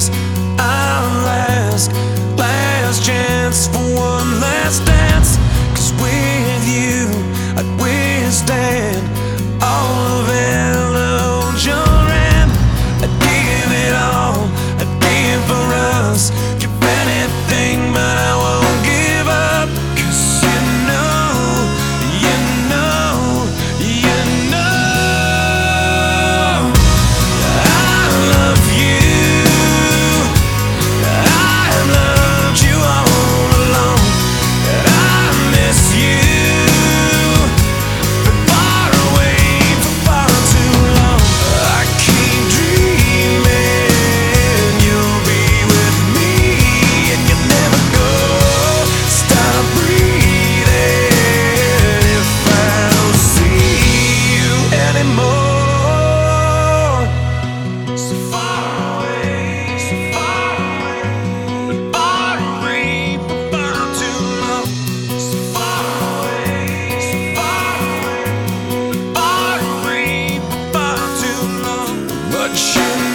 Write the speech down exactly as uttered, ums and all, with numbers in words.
this our last, last chance for one last dance. 'Cause with you I'd withstand all of illusion. I'd give it all, I'd give for us, give anything, but I won't give up. 'Cause you know, you know, you know I love you. I've loved you all along, and I miss you. Been far away for far too long. I keep dreaming you'll be with me, and you never go. Stop breathing if I don't see you anymore. So far away, so far away, but far away for far too long. So far away, so far away, but far away for far too long. But you